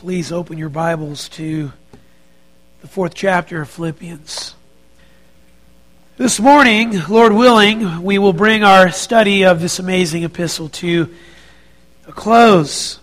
Please open your Bibles to the 4th chapter of Philippians. This morning, Lord willing, we will bring our study of this amazing epistle to a close.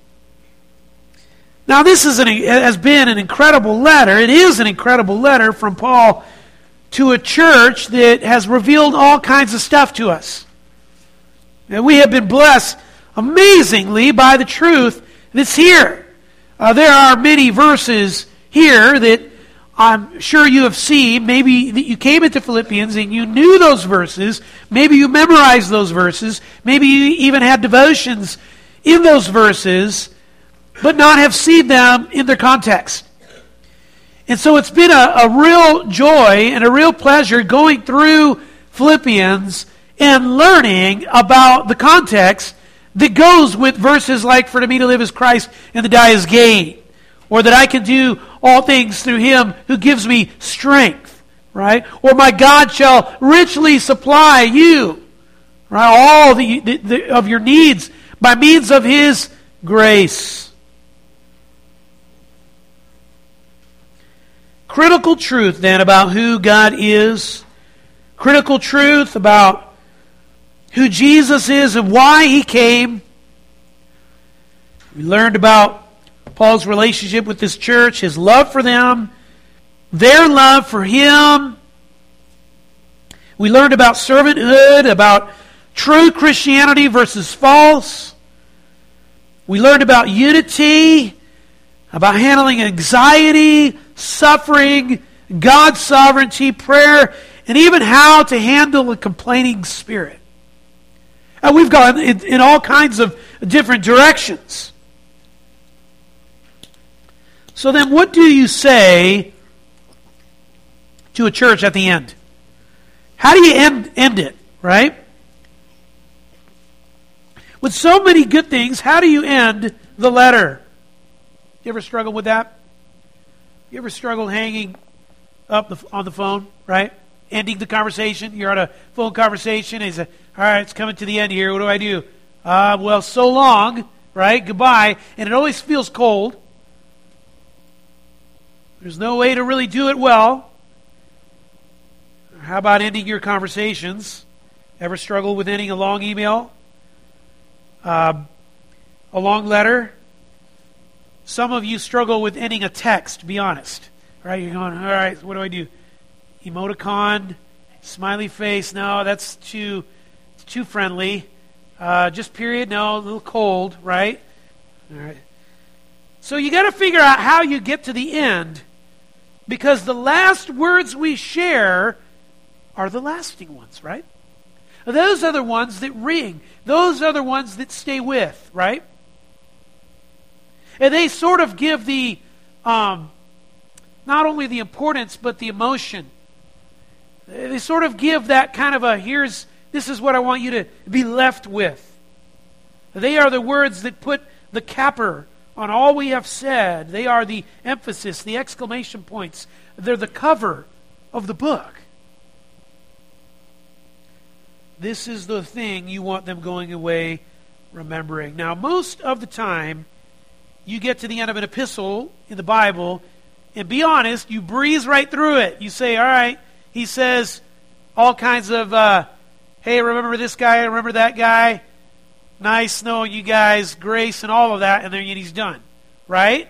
Now, this has been an incredible letter. It is an incredible letter from Paul to a church that has revealed all kinds of stuff to us. And we have been blessed amazingly by the truth that's here. There are many verses here that I'm sure you have seen. Maybe that you came into Philippians and you knew those verses. Maybe you memorized those verses. Maybe you even had devotions in those verses, but not have seen them in their context. And so it's been a real joy and a real pleasure going through Philippians and learning about the context that goes with verses like, "For to me to live is Christ, and to die is gain." Or that I can do all things through Him who gives me strength, right? Or my God shall richly supply you, right? All of your needs by means of His grace. Critical truth then about who God is. Critical truth about who Jesus is and why He came. We learned about Paul's relationship with this church, his love for them, their love for him. We learned about servanthood, about true Christianity versus false. We learned about unity, about handling anxiety, suffering, God's sovereignty, prayer, and even how to handle a complaining spirit. And we've gone in all kinds of different directions. So then what do you say to a church at the end? How do you end it, right? With so many good things, how do you end the letter? You ever struggle with that? You ever struggle hanging up on the phone, right? Ending the conversation. You're on a phone conversation and you say, "All right, it's coming to the end here. What do I do?" Well, so long, right? Goodbye. And it always feels cold. There's no way to really do it well. How about ending your conversations? Ever struggle with ending a long email? A long letter? Some of you struggle with ending a text, to be honest. Right? You're going, "All right, what do I do? Emoticon, smiley face, no, that's too friendly. Just period, no, a little cold, right?" All right. So you got to figure out how you get to the end, because the last words we share are the lasting ones, right? Those are the ones that ring. Those are the ones that stay with, right? And they sort of give the not only the importance but the emotion. They sort of give that kind of this is what I want you to be left with. They are the words that put the capper on all we have said. They are the emphasis, the exclamation points. They're the cover of the book. This is the thing you want them going away remembering. Now, most of the time, you get to the end of an epistle in the Bible, and be honest, you breeze right through it. You say, all right, he says all kinds of, hey, remember this guy, remember that guy, nice knowing you guys, grace and all of that, and then he's done, right?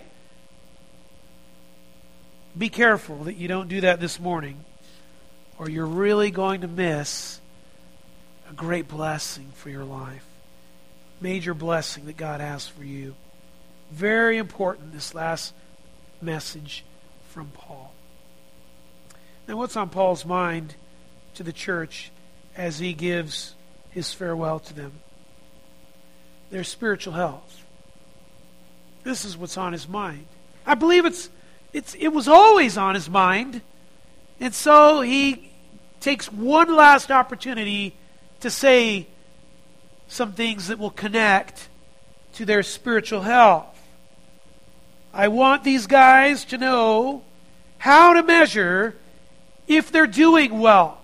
Be careful that you don't do that this morning, or you're really going to miss a great blessing for your life. Major blessing that God has for you. Very important, this last message from Paul. Now, what's on Paul's mind to the church as he gives his farewell to them? Their spiritual health. This is what's on his mind. I believe it was always on his mind, and so he takes one last opportunity to say some things that will connect to their spiritual health. I want these guys to know how to measure if they're doing well.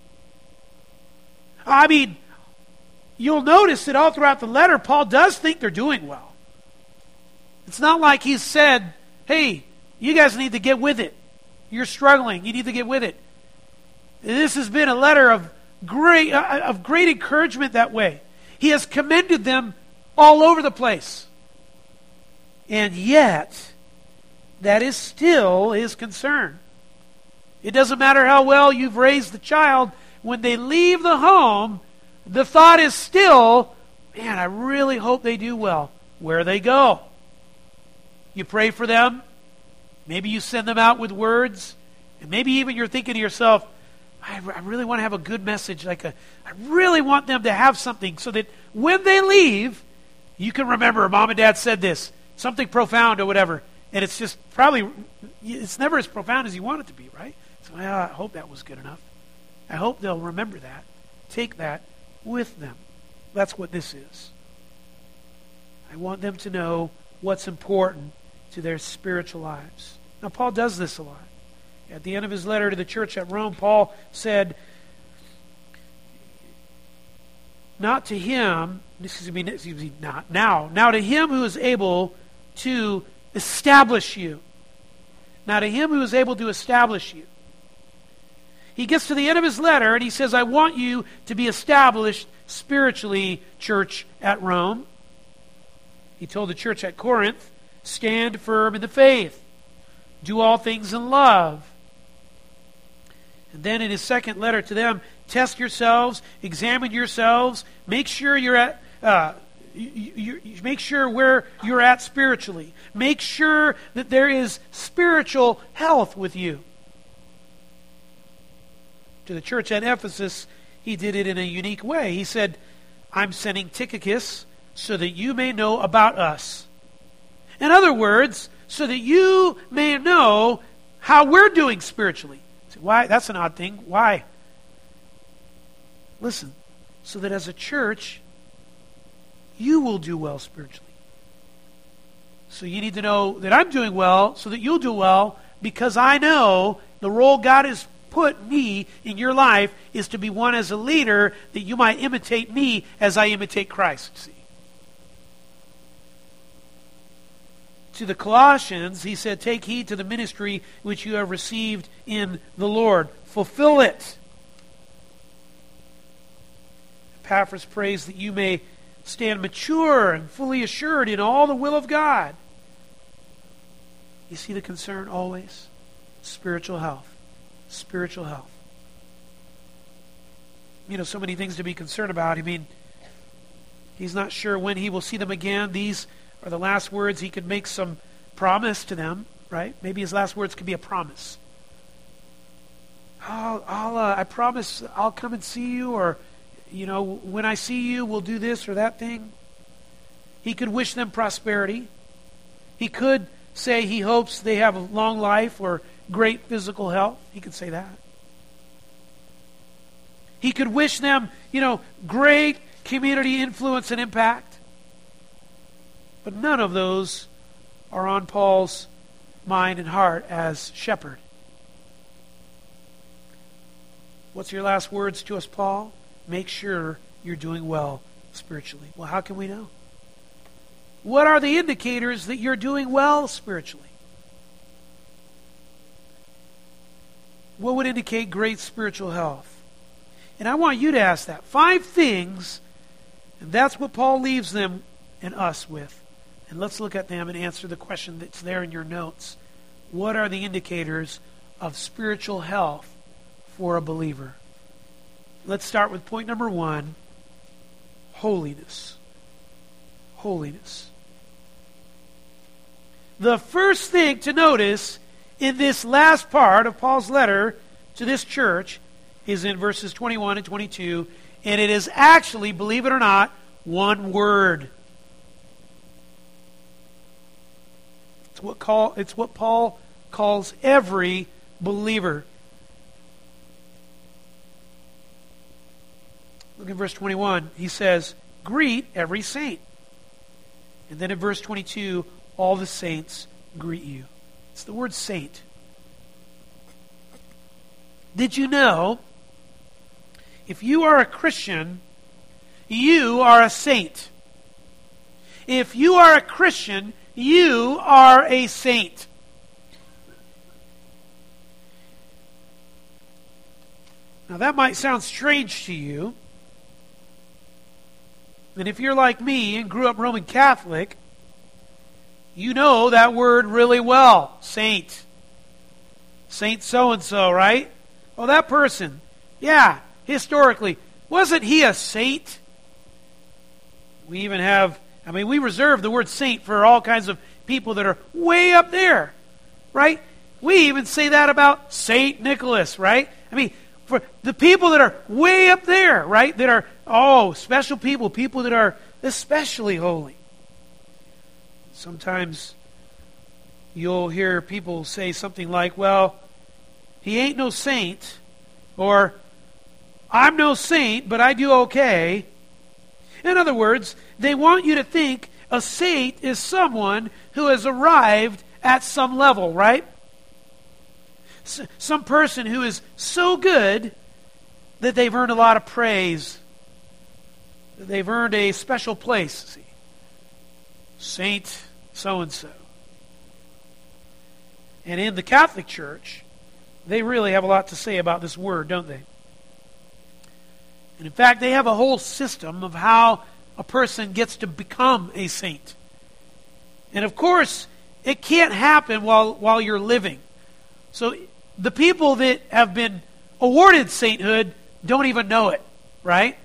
I mean, you'll notice that all throughout the letter, Paul does think they're doing well. It's not like he's said, hey, you guys need to get with it. You're struggling. You need to get with it. This has been a letter of great encouragement that way. He has commended them all over the place. And yet, that is still his concern. It doesn't matter how well you've raised the child. When they leave the home, the thought is still, man, I really hope they do well where they go. You pray for them. Maybe you send them out with words. And maybe even you're thinking to yourself, I really want to have a good message. I really want them to have something so that when they leave, you can remember Mom and Dad said this, something profound or whatever. And it's just probably, it's never as profound as you want it to be, right? So I hope that was good enough. I hope they'll remember that. Take that with them. That's what this is. I want them to know what's important to their spiritual lives. Now, Paul does this a lot. At the end of his letter to the church at Rome, Paul said, not to him, now to him who is able to establish you. Now to him who is able to establish you. He gets to the end of his letter and he says, I want you to be established spiritually, church at Rome. He told the church at Corinth, stand firm in the faith. Do all things in love. And then in his second letter to them, test yourselves, examine yourselves, make sure you're at make sure where you're at spiritually. Make sure that there is spiritual health with you. To the church at Ephesus, he did it in a unique way. He said, I'm sending Tychicus so that you may know about us. In other words, so that you may know how we're doing spiritually. So why? That's an odd thing. Why? Listen, so that as a church, you will do well spiritually. So you need to know that I'm doing well so that you'll do well, because I know the role God has put me in your life is to be one as a leader that you might imitate me as I imitate Christ. See? To the Colossians, he said, take heed to the ministry which you have received in the Lord. Fulfill it. Epaphras prays that you may stand mature and fully assured in all the will of God. You see the concern always? Spiritual health. Spiritual health. You know, so many things to be concerned about. I mean, he's not sure when he will see them again. These are the last words. He could make some promise to them, right? Maybe his last words could be a promise. I promise I'll come and see you, or, you know, when I see you, we'll do this or that thing. He could wish them prosperity. He could say he hopes they have a long life or great physical health. He could say that. He could wish them, you know, great community influence and impact. But none of those are on Paul's mind and heart as shepherd. What's your last words to us, Paul? Make sure you're doing well spiritually. Well, how can we know? What are the indicators that you're doing well spiritually? What would indicate great spiritual health? And I want you to ask that. 5 things, and that's what Paul leaves them and us with. And let's look at them and answer the question that's there in your notes. What are the indicators of spiritual health for a believer? Let's start with point number 1, holiness. Holiness. The first thing to notice in this last part of Paul's letter to this church is in verses 21 and 22, and it is actually, believe it or not, one word. It's what Paul calls every believer. Look at verse 21. He says, greet every saint. And then in verse 22, all the saints greet you. It's the word saint. Did you know, if you are a Christian, you are a saint. If you are a Christian, you are a saint. Now that might sound strange to you. And if you're like me and grew up Roman Catholic, you know that word really well. Saint. Saint so-and-so, right? Well, that person, yeah, historically, wasn't he a saint? We even have, we reserve the word saint for all kinds of people that are way up there, right? We even say that about Saint Nicholas, right? For the people that are way up there, right? That are, special people that are especially holy. Sometimes you'll hear people say something like, well, he ain't no saint, or I'm no saint, but I do okay. In other words, they want you to think a saint is someone who has arrived at some level, right? Some person who is so good that they've earned a lot of praise, that they've earned a special place. See? Saint so-and-so. And in the Catholic Church, they really have a lot to say about this word, don't they? And in fact, they have a whole system of how a person gets to become a saint. And of course, it can't happen while you're living. So the people that have been awarded sainthood don't even know it, right?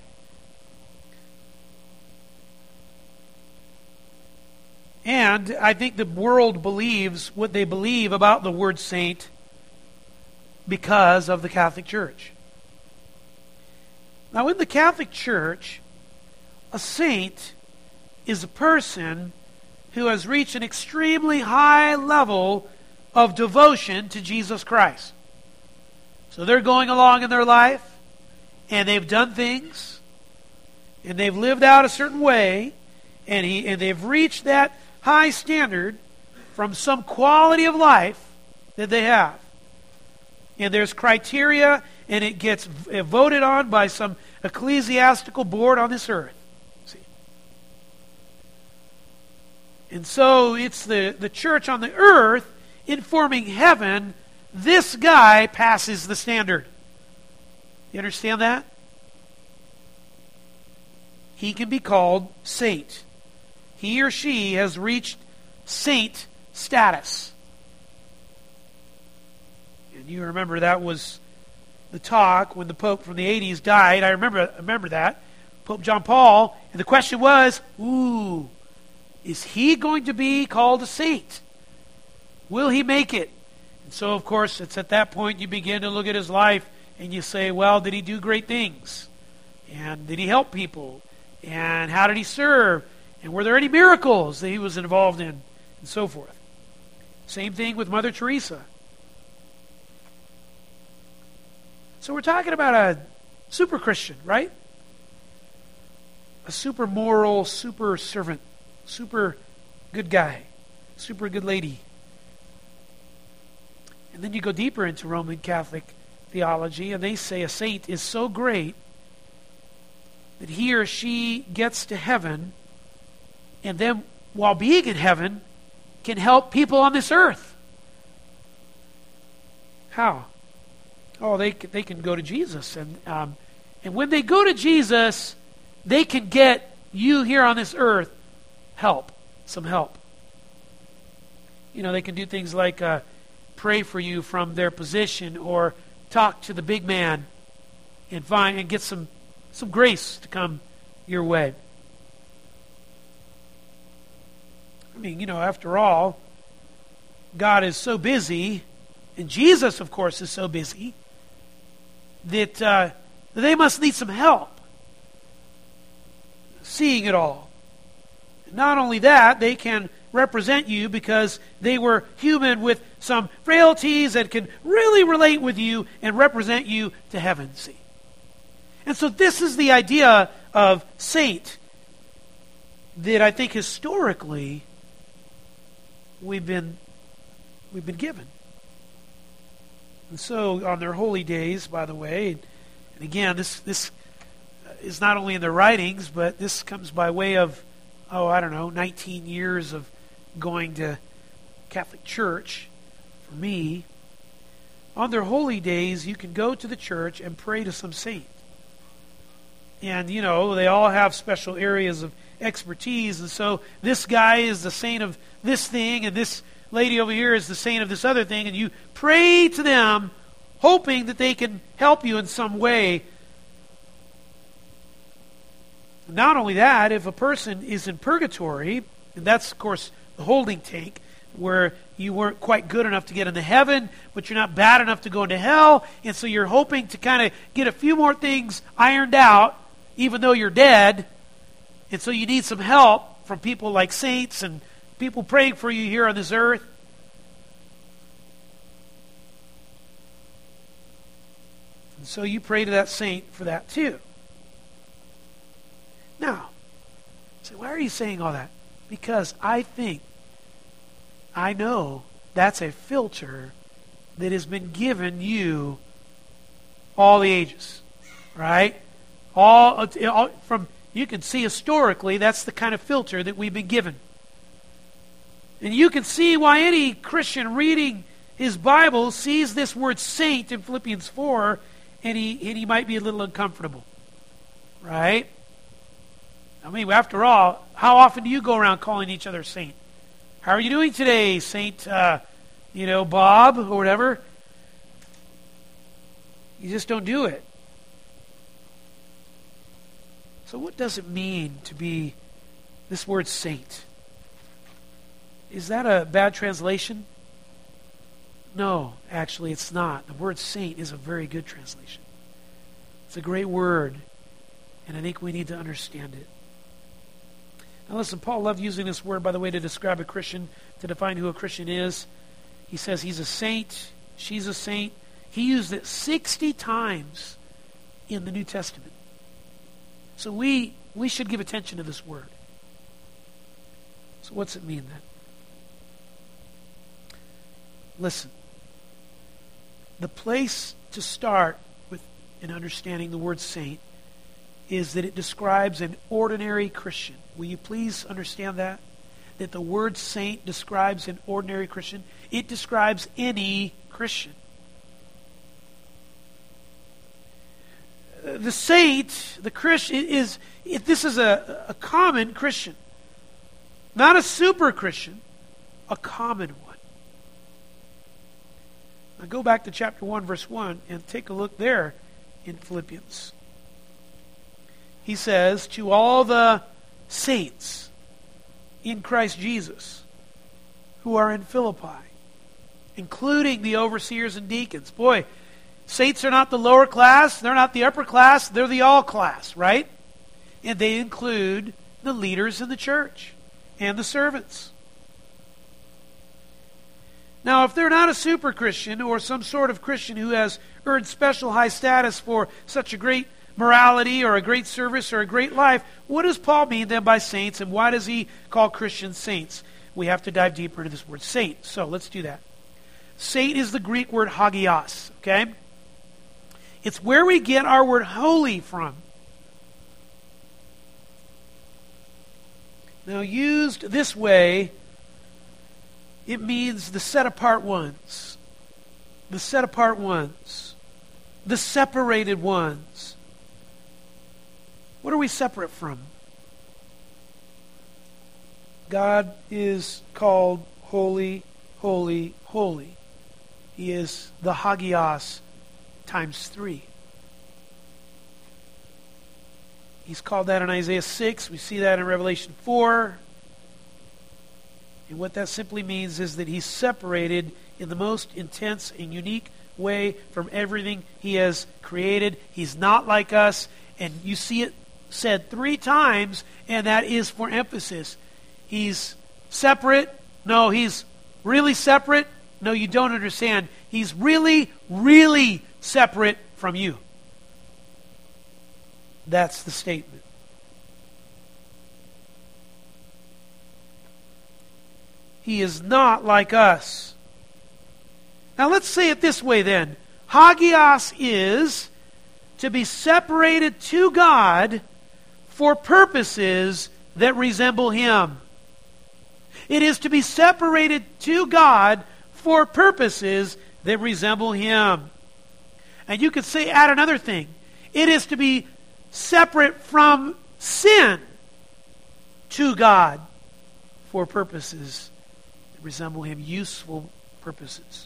And I think the world believes what they believe about the word saint because of the Catholic Church. Now, in the Catholic Church, a saint is a person who has reached an extremely high level of devotion to Jesus Christ. So they're going along in their life, and they've done things, and they've lived out a certain way, and they've reached that high standard from some quality of life that they have. And there's criteria, and it gets voted on by some ecclesiastical board on this earth. See? And so it's the church on the earth informing heaven, this guy passes the standard. You understand that? He can be called saint. He or she has reached saint status. And you remember that was the talk when the Pope from the 80s died. I remember that. Pope John Paul. And the question was, is he going to be called a saint? Will he make it? And so, of course, it's at that point you begin to look at his life and you say, well, did he do great things? And did he help people? And how did he serve? And were there any miracles that he was involved in? And so forth. Same thing with Mother Teresa. So we're talking about a super Christian, right? A super moral, super servant, super good guy, super good lady. And then you go deeper into Roman Catholic theology, and they say a saint is so great that he or she gets to heaven, and then while being in heaven, can help people on this earth. How? Oh, they can go to Jesus, and when they go to Jesus, they can get you here on this earth some help. You know, they can do things like pray for you from their position, or talk to the big man and get some grace to come your way. I mean, you know, after all, God is so busy, and Jesus, of course, is so busy, that they must need some help seeing it all. Not only that, they can represent you because they were human with some frailties that can really relate with you and represent you to heaven. See? And so this is the idea of saint that I think historically we've been given. And so on their holy days, by the way, and again, this is not only in their writings, but this comes by way of, 19 years of going to Catholic Church, for me, on their holy days, you can go to the church and pray to some saint. And, they all have special areas of expertise. And so this guy is the saint of this thing, and this lady over here is the saint of this other thing. And you pray to them, hoping that they can help you in some way. Not only that, if a person is in purgatory, and that's, of course, the holding tank, where you weren't quite good enough to get into heaven, but you're not bad enough to go into hell, and so you're hoping to kind of get a few more things ironed out, even though you're dead, and so you need some help from people like saints and people praying for you here on this earth. And so you pray to that saint for that too. Now, so why are you saying all that? Because I know that's a filter that has been given you all the ages, right? All from you can see historically that's the kind of filter that we've been given. And you can see why any Christian reading his Bible sees this word saint in Philippians 4 and he might be a little uncomfortable, right? I mean, after all, how often do you go around calling each other saint? How are you doing today, Saint, Bob, or whatever? You just don't do it. So what does it mean to be this word saint? Is that a bad translation? No, actually it's not. The word saint is a very good translation. It's a great word, and I think we need to understand it. Now listen, Paul loved using this word, by the way, to describe a Christian, to define who a Christian is. He says he's a saint, she's a saint. He used it 60 times in the New Testament. So we should give attention to this word. So what's it mean then? Listen, the place to start with in understanding the word saint is that it describes an ordinary Christian. Will you please understand that? That the word saint describes an ordinary Christian. It describes any Christian. The saint, the Christian, this is a common Christian. Not a super Christian, a common one. Now go back to chapter 1, verse 1, and take a look there in Philippians. He says, to all the saints in Christ Jesus who are in Philippi, including the overseers and deacons. Boy, saints are not the lower class, they're not the upper class, they're the all class, right? And they include the leaders in the church and the servants. Now, if they're not a super Christian or some sort of Christian who has earned special high status for such a great morality or a great service or a great life, what does Paul mean then by saints, and why does he call Christians saints? We have to dive deeper into this word saint. So let's do that. Saint is the Greek word hagios, okay? It's where we get our word holy from. Now, used this way, it means the set-apart ones, the set-apart ones, the separated ones. What are we separate from? God is called holy, holy, holy. He is the hagios times 3. He's called that in Isaiah 6. We see that in Revelation 4. And what that simply means is that he's separated in the most intense and unique way from everything he has created. He's not like us. And you see it said 3 times, and that is for emphasis. He's separate. No, he's really separate. No, you don't understand. He's really, really separate from you. That's the statement. He is not like us. Now let's say it this way then. Hagios is to be separated to God for purposes that resemble Him. It is to be separated to God for purposes that resemble Him. And you could say, add another thing. It is to be separate from sin to God for purposes that resemble Him. Useful purposes.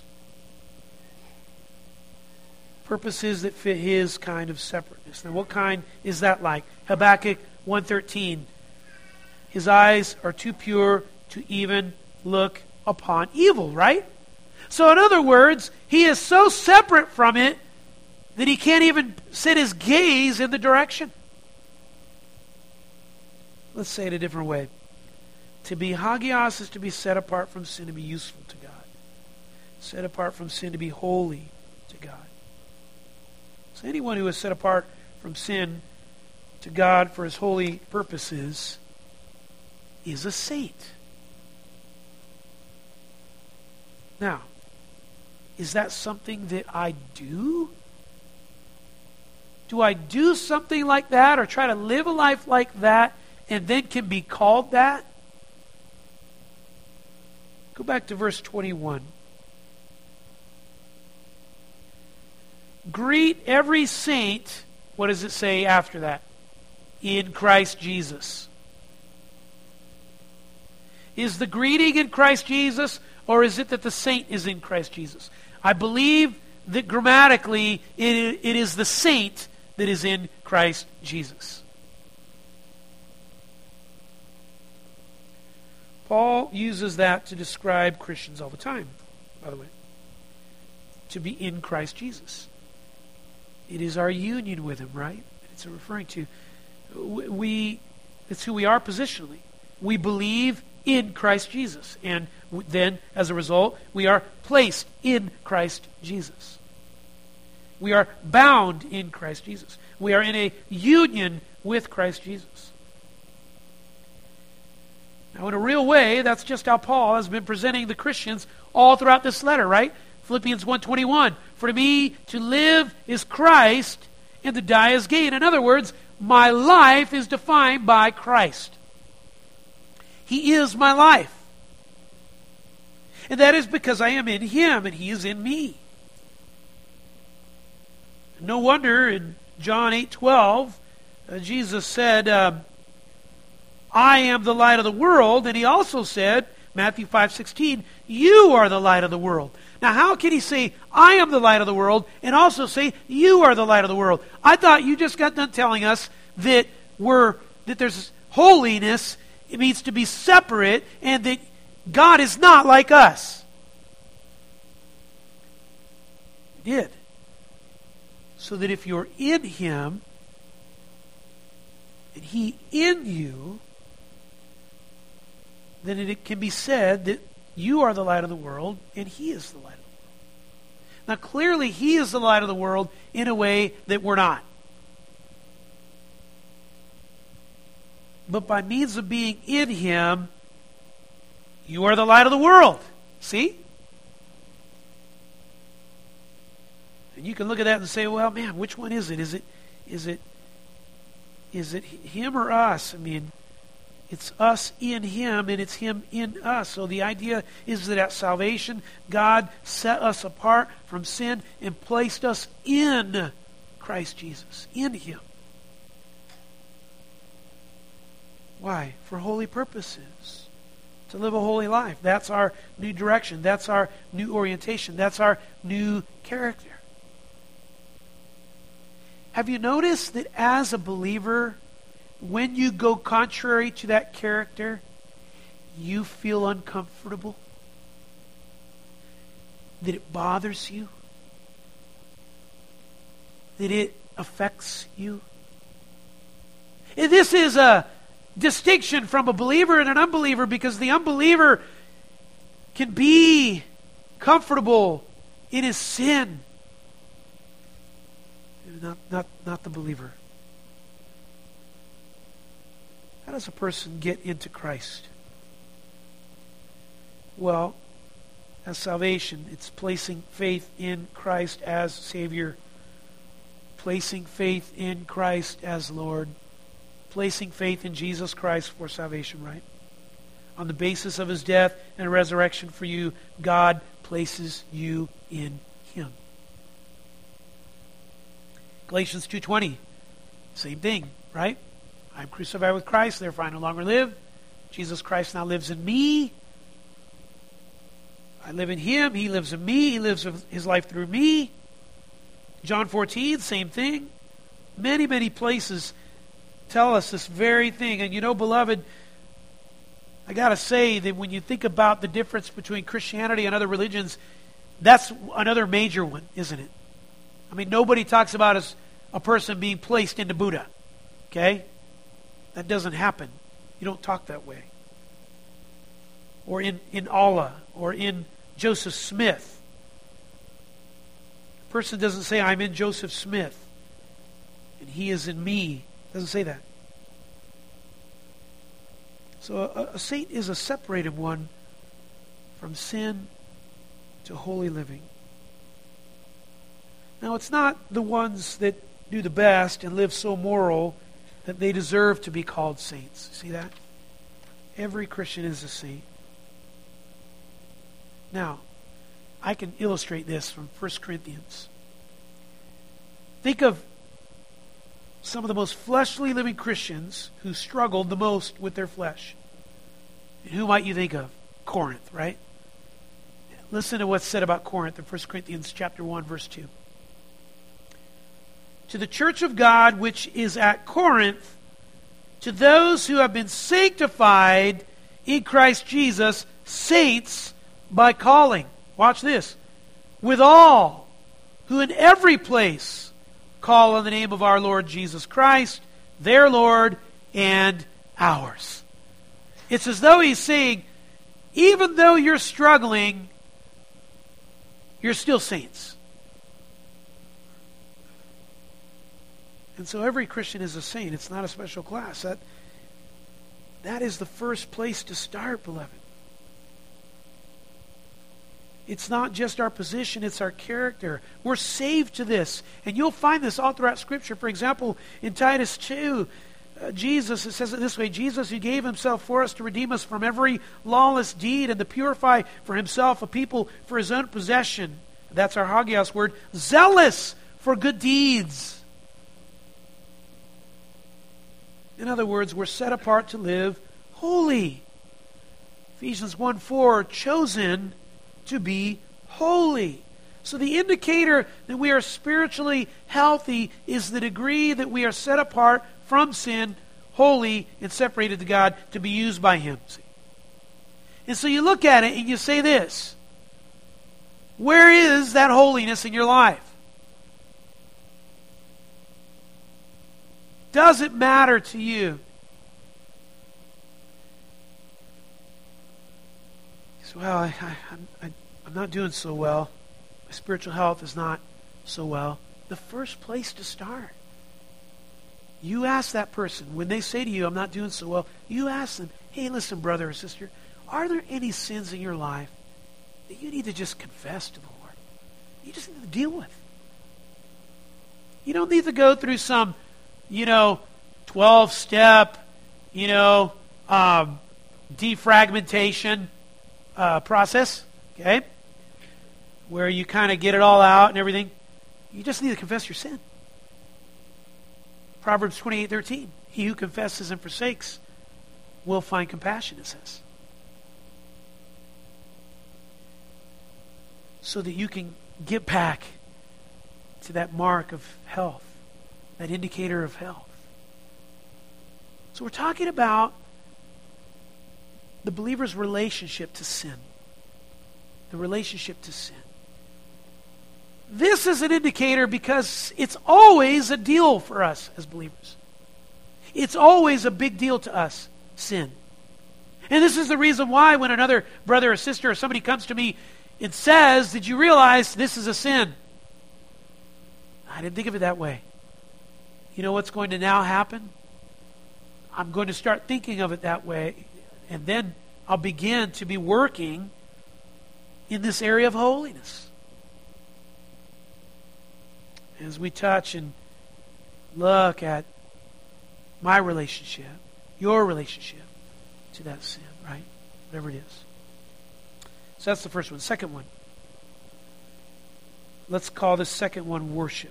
Purposes that fit His kind of separateness. Now, what kind is that like? Habakkuk 1:13. His eyes are too pure to even look upon evil, right? So in other words, He is so separate from it that He can't even set His gaze in the direction. Let's say it a different way. To be hagios is to be set apart from sin, to be useful to God. Set apart from sin, to be holy to God. So anyone who is set apart from sin to God for His holy purposes is a saint. Now, is that something that I do? Do I do something like that or try to live a life like that and then can be called that? Go back to verse 21. Greet every saint, what does it say after that? In Christ Jesus. Is the greeting in Christ Jesus, or is it that the saint is in Christ Jesus? I believe that grammatically it is the saint that is in Christ Jesus. Paul uses that to describe Christians all the time, by the way. To be in Christ Jesus. It is our union with Him, right? It's referring to. It's who we are positionally. We believe in Christ Jesus. And then, as a result, we are placed in Christ Jesus. We are bound in Christ Jesus. We are in a union with Christ Jesus. Now, in a real way, that's just how Paul has been presenting the Christians all throughout this letter, right? Philippians 1:21. For to me, to live is Christ, and to die is gain. In other words, my life is defined by Christ. He is my life. And that is because I am in Him, and He is in me. No wonder in John 8:12, Jesus said, I am the light of the world. And He also said, Matthew 5:16, you are the light of the world. Now, how can He say, I am the light of the world, and also say, you are the light of the world? I thought you just got done telling us that there's holiness. It means to be separate, and that God is not like us. He did. So that if you're in Him, and He in you, then it can be said that you are the light of the world, and He is the light of the world. Now, clearly, He is the light of the world in a way that we're not. But by means of being in Him, you are the light of the world. See? And you can look at that and say, well, man, which one is it? Is it Him or us? I mean, it's us in Him, and it's Him in us. So the idea is that at salvation, God set us apart from sin and placed us in Christ Jesus, in Him. Why? For holy purposes. To live a holy life. That's our new direction. That's our new orientation. That's our new character. Have you noticed that as a believer, when you go contrary to that character, you feel uncomfortable? That it bothers you? That it affects you? And this is a distinction from a believer and an unbeliever, because the unbeliever can be comfortable in his sin. Not the believer. How does a person get into Christ? Well, as salvation, it's placing faith in Christ as Savior, placing faith in Christ as Lord, placing faith in Jesus Christ for salvation, right? On the basis of his death and resurrection for you, God places you in him. Galatians 2:20, same thing, right? I'm crucified with Christ, therefore I no longer live. Jesus Christ now lives in me. I live in him, he lives in me, he lives his life through me. John 14, same thing. Many, many places tell us this very thing. And you know, beloved, I got to say that when you think about the difference between Christianity and other religions, that's another major one, isn't it? I mean, nobody talks about as a person being placed into Buddha. Okay? That doesn't happen. You don't talk that way. Or in Allah, or in Joseph Smith. A person doesn't say, I'm in Joseph Smith, and he is in me. It doesn't say that. So a saint is a separated one from sin to holy living. Now, it's not the ones that do the best and live so moral that they deserve to be called saints. See that? Every Christian is a saint. Now, I can illustrate this from 1 Corinthians. Think of some of the most fleshly living Christians who struggled the most with their flesh. And who might you think of? Corinth, right? Listen to what's said about Corinth in 1 Corinthians chapter 1, verse 2. To the church of God which is at Corinth, to those who have been sanctified in Christ Jesus, saints by calling. Watch this. With all who in every place call on the name of our Lord Jesus Christ, their Lord and ours. It's as though he's saying, even though you're struggling, you're still saints. And so every Christian is a saint. It's not a special class. That is the first place to start, beloved. It's not just our position, it's our character. We're saved to this. And you'll find this all throughout Scripture. For example, in Titus 2, Jesus, it says it this way, Jesus who gave himself for us to redeem us from every lawless deed and to purify for himself a people for his own possession. That's our Hagios word. Zealous for good deeds. In other words, we're set apart to live holy. Ephesians 1:4, chosen to be holy. So the indicator that we are spiritually healthy is the degree that we are set apart from sin, holy, and separated to God to be used by him. See? And so you look at it and you say this, where is that holiness in your life? Does it matter to you? So, well, I'm not doing so well. My spiritual health is not so well. The first place to start. You ask that person, when they say to you, I'm not doing so well, you ask them, hey, listen, brother or sister, are there any sins in your life that you need to just confess to the Lord? You just need to deal with. You don't need to go through some, 12-step, defragmentation process, okay? Where you kind of get it all out and everything. You just need to confess your sin. Proverbs 28:13. He who confesses and forsakes will find compassion, it says. So that you can get back to that mark of health, that indicator of health. So we're talking about the believer's relationship to sin. The relationship to sin. This is an indicator because it's always a deal for us as believers. It's always a big deal to us, sin. And this is the reason why when another brother or sister or somebody comes to me and says, did you realize this is a sin? I didn't think of it that way. You know what's going to now happen? I'm going to start thinking of it that way, and then I'll begin to be working in this area of holiness. As we touch and look at my relationship, your relationship to that sin, right? whatever it is. So that's the first one. Second one. Let's call this second one worship.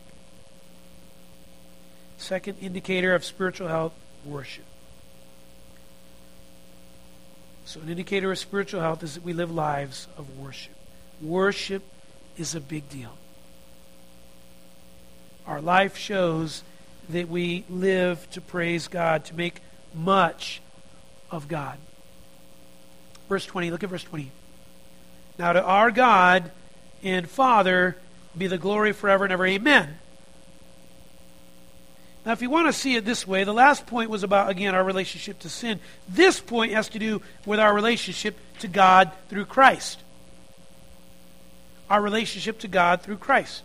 Second indicator of spiritual health, worship. So an indicator of spiritual health is that we live lives of worship. Worship is a big deal. Our life shows that we live to praise God, to make much of God. Verse 20, look at verse 20. Now to our God and Father be the glory forever and ever. Amen. Now if you want to see it this way, the last point was about, again, our relationship to sin. This point has to do with our relationship to God through Christ. Our relationship to God through Christ.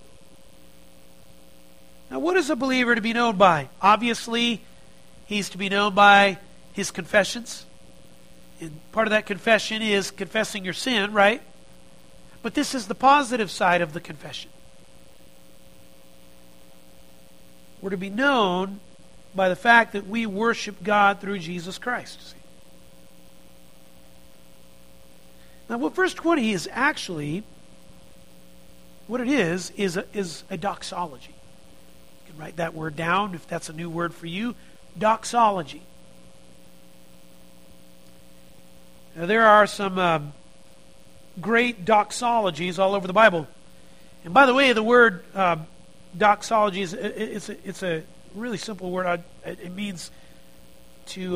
Now what is a believer to be known by? Obviously, he's to be known by his confessions. And part of that confession is confessing your sin, right? But this is the positive side of the confession. We're to be known by the fact that we worship God through Jesus Christ. See? Now what verse 20 is actually, what it is a doxology. You can write that word down if that's a new word for you. Doxology. Now, there are some great doxologies all over the Bible. And by the way, the word doxology is it's a really simple word. It means to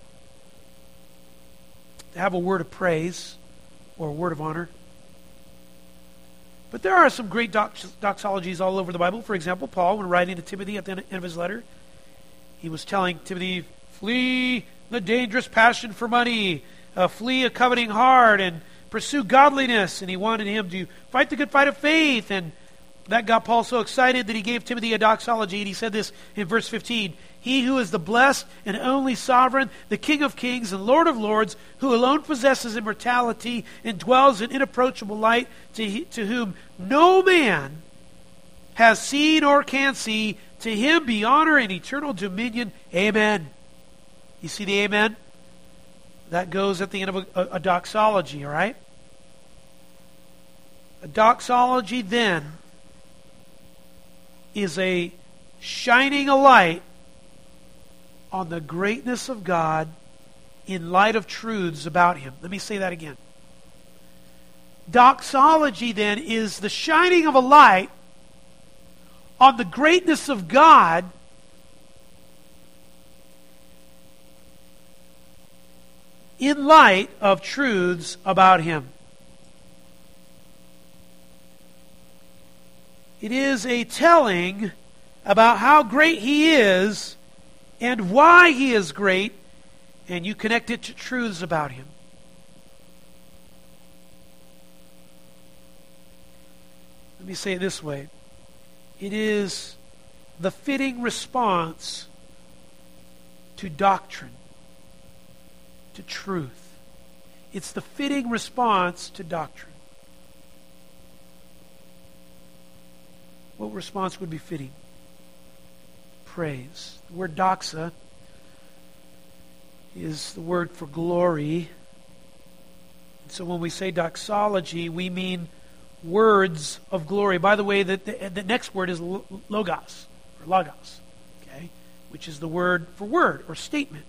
have a word of praise or a word of honor. But there are some great doxologies all over the Bible. For example, Paul, when writing to Timothy at the end of his letter, he was telling Timothy, flee the dangerous passion for money, flee a coveting heart, and pursue godliness. And he wanted him to fight the good fight of faith. And that got Paul so excited that he gave Timothy a doxology. And he said this in verse 15, he who is the blessed and only sovereign, the King of kings and Lord of lords, who alone possesses immortality and dwells in inapproachable light, to whom no man has seen or can see, to him be honor and eternal dominion. Amen. You see the amen? That goes at the end of a doxology, all right? A doxology then is a shining a light on the greatness of God in light of truths about Him. Let me say that again. Doxology then is the shining of a light on the greatness of God in light of truths about Him. It is a telling about how great He is and why He is great, and you connect it to truths about Him. Let me say it this way. It is the fitting response to doctrine, to truth. It's the fitting response to doctrine. What response would be fitting? Praise. The word doxa is the word for glory. And so when we say doxology, we mean words of glory. By the way, the next word is logos, or logos, okay, which is the word for word or statement.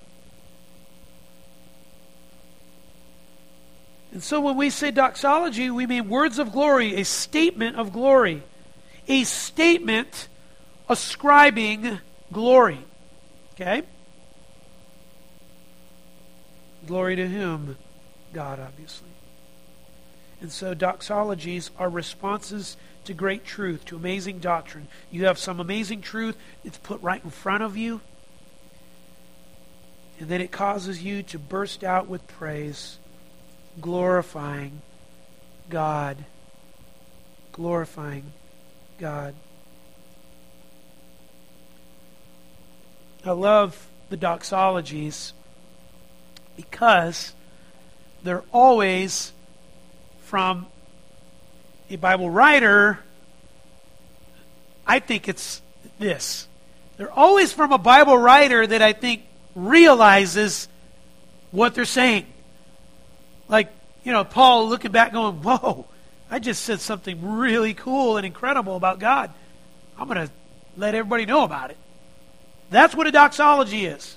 And so when we say doxology, we mean words of glory, a statement of glory, a statement ascribing glory. Okay? Glory to whom? God, obviously. And so doxologies are responses to great truth, to amazing doctrine. You have some amazing truth, it's put right in front of you, and then it causes you to burst out with praise, glorifying God. Glorifying God. I love the doxologies because they're always from a Bible writer. I think it's this. They're always from a Bible writer that I think realizes what they're saying. Like, Paul looking back going, whoa, I just said something really cool and incredible about God. I'm going to let everybody know about it. That's what a doxology is.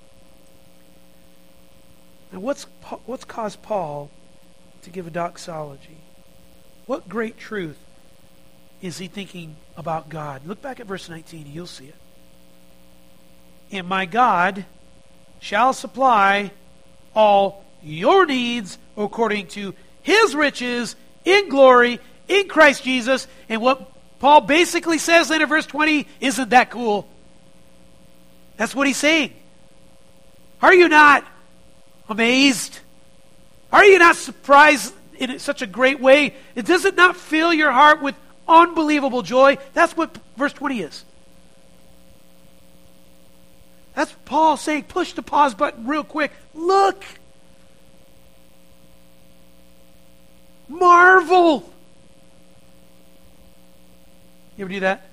And what's caused Paul to give a doxology? What great truth is he thinking about God? Look back at verse 19, you'll see it. And my God shall supply all your needs according to His riches in glory in Christ Jesus. And what Paul basically says then in verse 20, isn't that cool? That's what he's saying. Are you not amazed? Are you not surprised in such a great way? Does it not fill your heart with unbelievable joy? That's what verse 20 is. That's Paul saying, push the pause button real quick. Look. Marvel. You ever do that?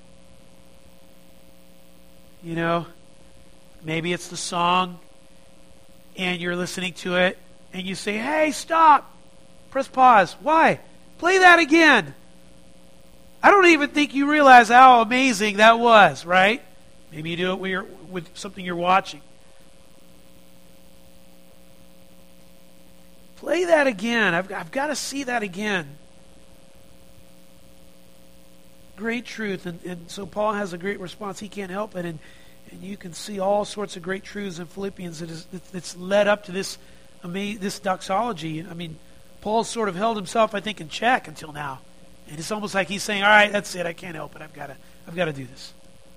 Maybe it's the song and you're listening to it and you say, hey, stop. Press pause. Why? Play that again. I don't even think you realize how amazing that was, right? Maybe you do it with something you're watching. Play that again. I've got to see that again. Great truth. And so Paul has a great response. He can't help it. And you can see all sorts of great truths in Philippians that's led up to this doxology. I mean, Paul's sort of held himself, I think, in check until now. And it's almost like he's saying, all right, that's it. I can't help it. I've got to do this.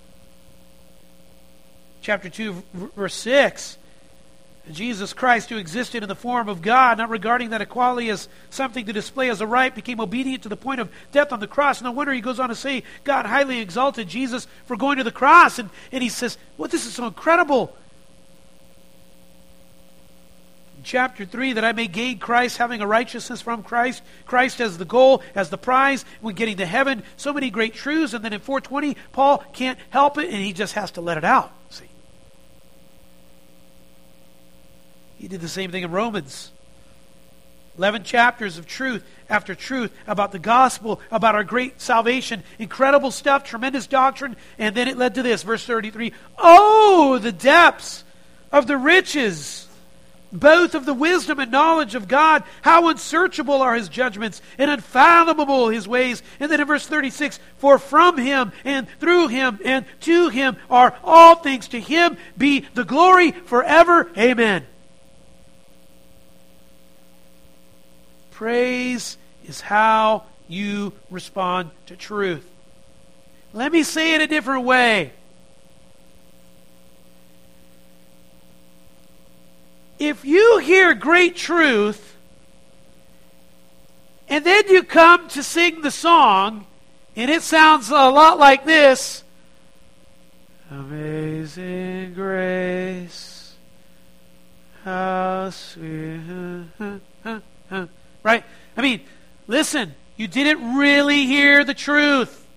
Chapter 2, verse 6. Jesus Christ, who existed in the form of God, not regarding that equality as something to display as a right, became obedient to the point of death on the cross. No wonder he goes on to say, God highly exalted Jesus for going to the cross. And he says, well, this is so incredible. Chapter 3, that I may gain Christ, having a righteousness from Christ. Christ as the goal, as the prize, when getting to heaven. So many great truths. And then in 4:20, Paul can't help it, and he just has to let it out. See? He did the same thing in Romans. 11 chapters of truth after truth about the gospel, about our great salvation. Incredible stuff, tremendous doctrine. And then it led to this, verse 33. Oh, the depths of the riches, both of the wisdom and knowledge of God. How unsearchable are His judgments and unfathomable His ways. And then in verse 36, for from Him and through Him and to Him are all things. To Him be the glory forever. Amen. Praise is how you respond to truth. Let me say it a different way. If you hear great truth, and then you come to sing the song, and it sounds a lot like this. Amazing grace, how sweet. Right? I mean, listen, you didn't really hear the truth.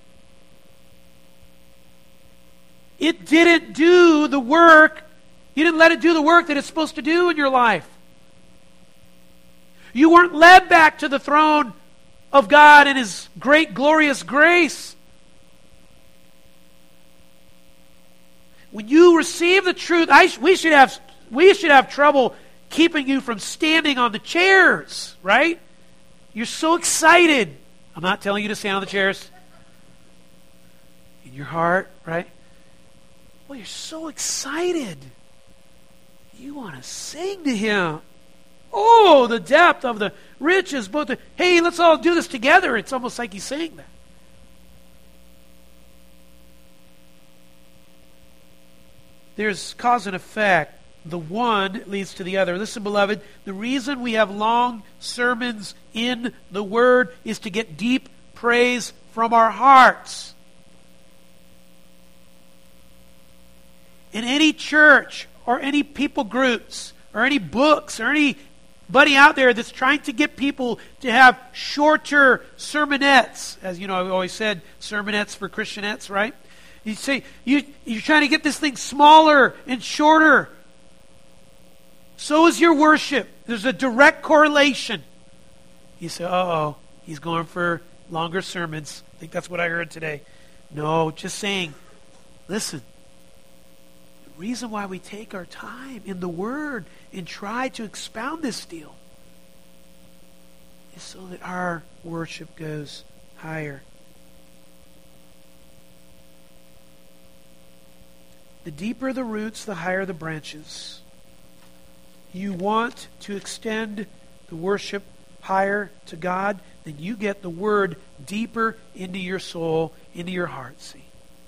It didn't do the work. You didn't let it do the work that it's supposed to do in your life. You weren't led back to the throne of God and His great, glorious grace. When you receive the truth, we should have trouble keeping you from standing on the chairs, right? You're so excited. I'm not telling you to stand on the chairs. In your heart, right? Well, you're so excited. You want to sing to Him. Oh, the depth of the riches. Hey, let's all do this together. It's almost like He's saying that. There's cause and effect. The one leads to the other. Listen, beloved, the reason we have long sermons in the Word is to get deep praise from our hearts. In any church or any people groups or any books or anybody out there that's trying to get people to have shorter sermonettes, as you know, I've always said sermonettes for Christianettes, right? You say, you're trying to get this thing smaller and shorter. So is your worship. There's a direct correlation. You say, uh-oh, he's going for longer sermons. I think that's what I heard today. No, just saying, listen, the reason why we take our time in the Word and try to expound this deal is so that our worship goes higher. The deeper the roots, the higher the branches. You want to extend the worship higher to God, then you get the Word deeper into your soul, into your heart. See?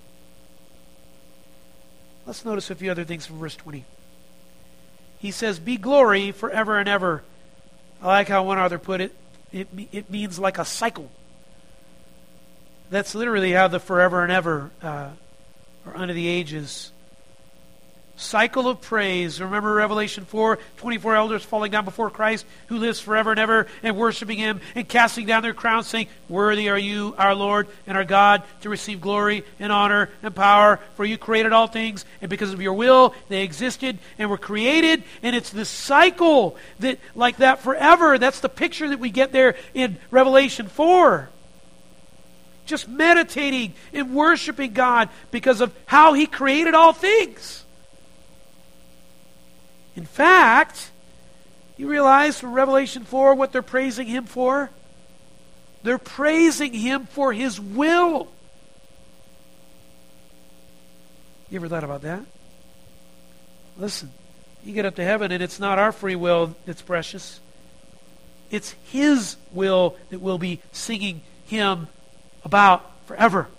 Let's notice a few other things from verse 20. He says, be glory forever and ever. I like how one author put it. It means like a cycle. That's literally how the forever and ever or unto the ages. Cycle of praise. Remember Revelation 4, 24 elders falling down before Christ, who lives forever and ever, and worshiping Him, and casting down their crowns, saying, worthy are you, our Lord and our God, to receive glory and honor and power, for you created all things, and because of your will, they existed and were created. And it's this cycle that, like that forever. That's the picture that we get there in Revelation 4. Just meditating and worshiping God because of how He created all things. In fact, you realize from Revelation 4 what they're praising Him for? They're praising Him for His will. You ever thought about that? Listen, you get up to heaven and it's not our free will that's precious. It's His will that we'll be singing Him about forever.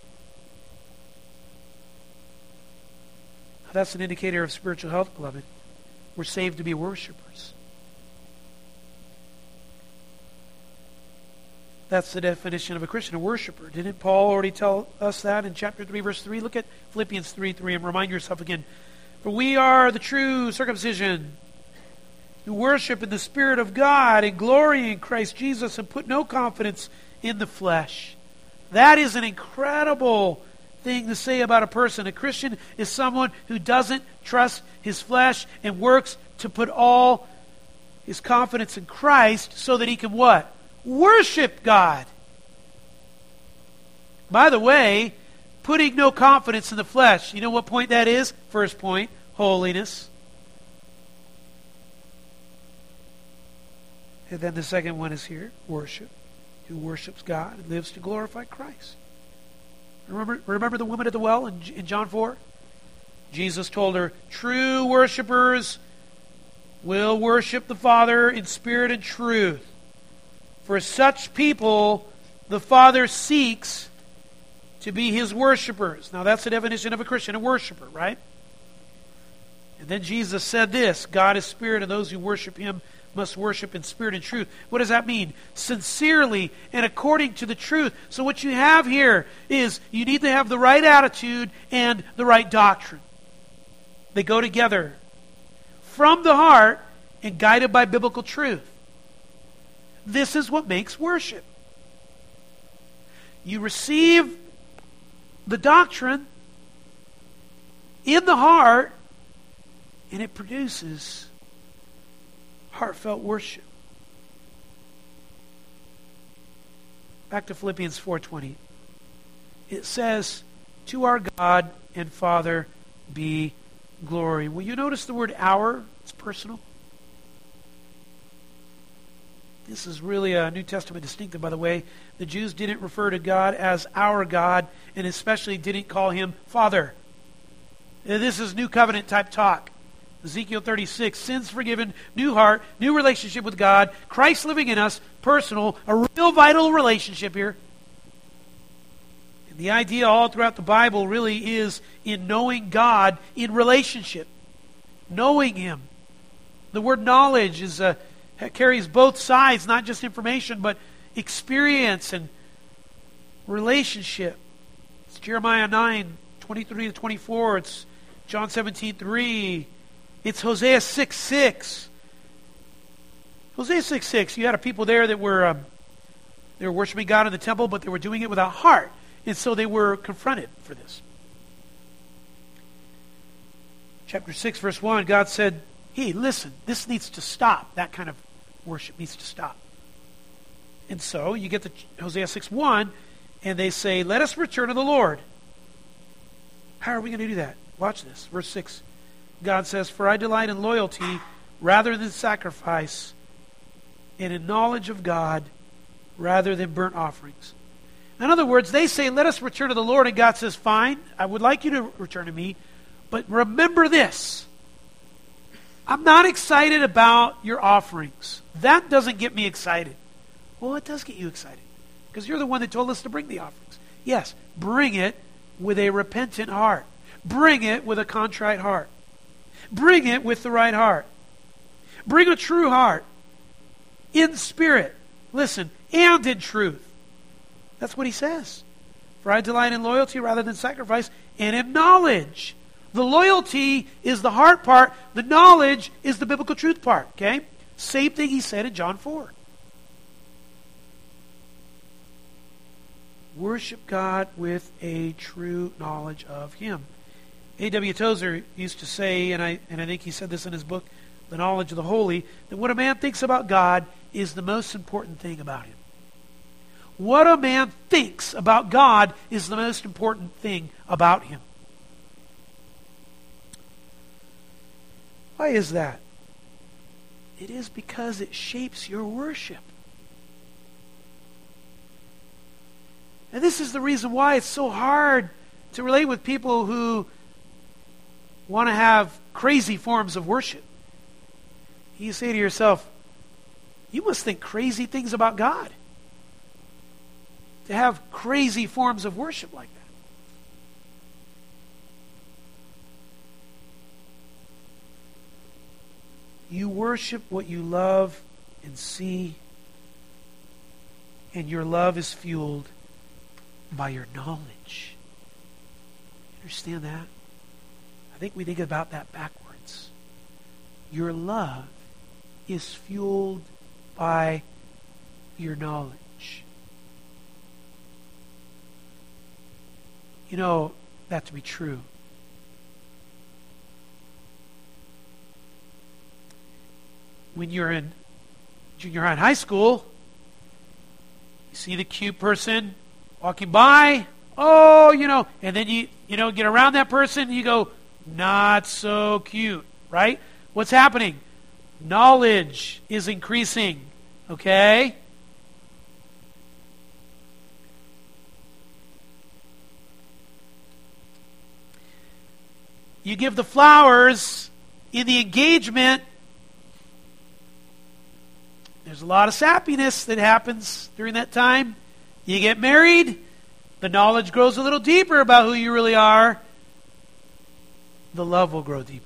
That's an indicator of spiritual health, beloved. We're saved to be worshipers. That's the definition of a Christian, a worshiper. Didn't Paul already tell us that in chapter 3, verse 3? Look at Philippians 3:3 and remind yourself again. For we are the true circumcision, who worship in the Spirit of God and glory in Christ Jesus and put no confidence in the flesh. That is an incredible thing to say about a person. A Christian is someone who doesn't trust his flesh and works to put all his confidence in Christ so that he can what? Worship God. By the way, putting no confidence in the flesh, you know what point that is? First point, holiness. And then the second one is here, worship. Who worships God and lives to glorify Christ. Remember the woman at the well in John 4? Jesus told her, true worshipers will worship the Father in spirit and truth. For such people, the Father seeks to be His worshipers. Now that's the definition of a Christian, a worshiper, right? And then Jesus said this, God is spirit, and those who worship Him must worship in spirit and truth. What does that mean? Sincerely and according to the truth. So what you have here is you need to have the right attitude and the right doctrine. They go together. From the heart and guided by biblical truth. This is what makes worship. You receive the doctrine in the heart and it produces heartfelt worship. Back to Philippians 4:20. It says, to our God and Father be glory. Will you notice the word our? It's personal. This is really a New Testament distinctive, by the way. The Jews didn't refer to God as our God, and especially didn't call Him Father. This is New Covenant type talk. Ezekiel 36, sins forgiven, new heart, new relationship with God, Christ living in us, personal, a real vital relationship here. And the idea all throughout the Bible really is in knowing God in relationship. Knowing Him. The word knowledge carries both sides, not just information, but experience and relationship. It's Jeremiah 9, 23 to 24. It's John 17, 3. It's Hosea 6:6. Hosea 6:6. You had a people there that were worshiping God in the temple, but they were doing it without heart. And so they were confronted for this. Chapter 6, verse 1, God said hey, listen, this needs to stop. That kind of worship needs to stop. And so you get to Hosea 6:1, and they say, let us return to the Lord. How are we going to do that? Watch this. Verse 6. God says, for I delight in loyalty rather than sacrifice, and in knowledge of God rather than burnt offerings. In other words, they say, let us return to the Lord, and God says, fine, I would like you to return to me, but remember this. I'm not excited about your offerings. That doesn't get me excited. Well, it does get you excited, because you're the one that told us to bring the offerings. Yes, bring it with a repentant heart. Bring it with a contrite heart. Bring it with the right heart. Bring a true heart. In spirit. Listen, and in truth. That's what he says. For I delight in loyalty rather than sacrifice, and in knowledge. The loyalty is the heart part. The knowledge is the biblical truth part. Okay? Same thing he said in John 4. Worship God with a true knowledge of Him. A.W. Tozer used to say, and I think he said this in his book, The Knowledge of the Holy, that what a man thinks about God is the most important thing about him. What a man thinks about God is the most important thing about him. Why is that? It is because it shapes your worship. And this is the reason why it's so hard to relate with people who want to have crazy forms of worship. You say to yourself, you must think crazy things about God to have crazy forms of worship like that. You worship what you love and see, and your love is fueled by your knowledge. Understand that? I think we think about that backwards. Your love is fueled by your knowledge. You know that to be true. When you're in junior high and high school, you see the cute person walking by, and then you get around that person and you go, not so cute, right? What's happening? Knowledge is increasing, okay? You give the flowers in the engagement. There's a lot of sappiness that happens during that time. You get married, the knowledge grows a little deeper about who you really are. The love will grow deeper.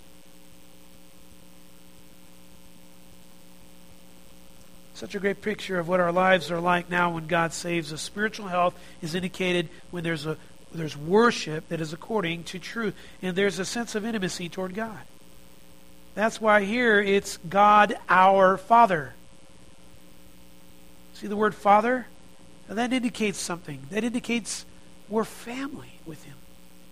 Such a great picture of what our lives are like now when God saves us. Spiritual health is indicated when there's worship that is according to truth, and there's a sense of intimacy toward God. That's why here it's God our Father. See the word Father? Now that indicates something. That indicates we're family with Him.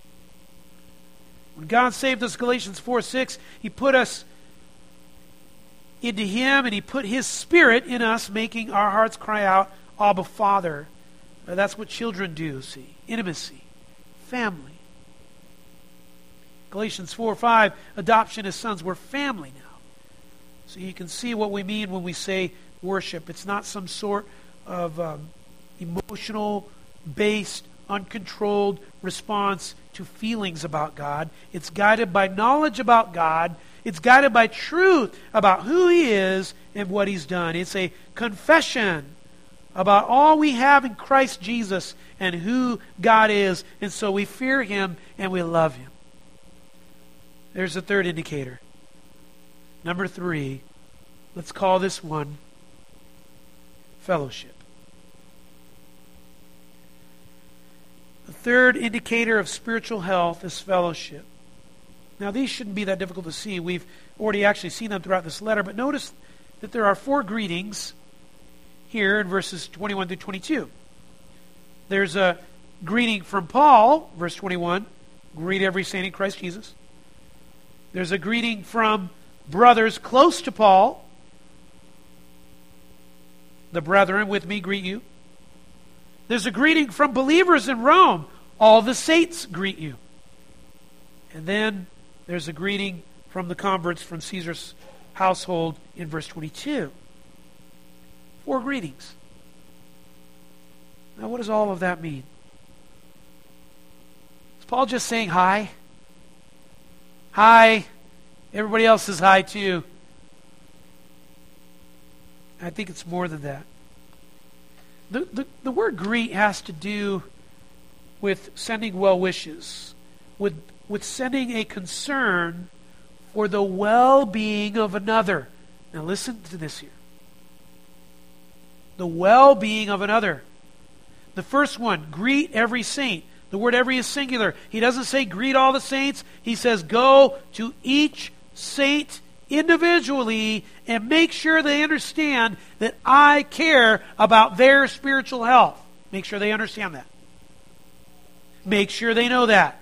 When God saved us, Galatians 4:6, He put us into Him, and He put His Spirit in us, making our hearts cry out, Abba, Father. That's what children do, see. Intimacy. Family. Galatians 4:5, adoption as sons. We're family now. So you can see what we mean when we say worship. It's not some sort of emotional-based, uncontrolled response to feelings about God. It's guided by knowledge about God. It's guided by truth about who He is and what He's done. It's a confession about all we have in Christ Jesus and who God is. And so we fear Him and we love Him. There's the third indicator. Number 3, let's call this one fellowship. The third indicator of spiritual health is fellowship. Now, these shouldn't be that difficult to see. We've already actually seen them throughout this letter, but notice that there are 4 greetings here in verses 21 through 22. There's a greeting from Paul, verse 21, greet every saint in Christ Jesus. There's a greeting from brothers close to Paul. The brethren with me greet you. There's a greeting from believers in Rome. All the saints greet you. And then there's a greeting from the converts from Caesar's household in verse 22. 4 greetings. Now, what does all of that mean? Is Paul just saying hi? Hi. Everybody else says hi too. I think it's more than that. The word greet has to do with sending well wishes, with sending a concern for the well-being of another. Now listen to this here. The well-being of another. The first one, greet every saint. The word every is singular. He doesn't say greet all the saints. He says go to each saint individually and make sure they understand that I care about their spiritual health. Make sure they understand that. Make sure they know that.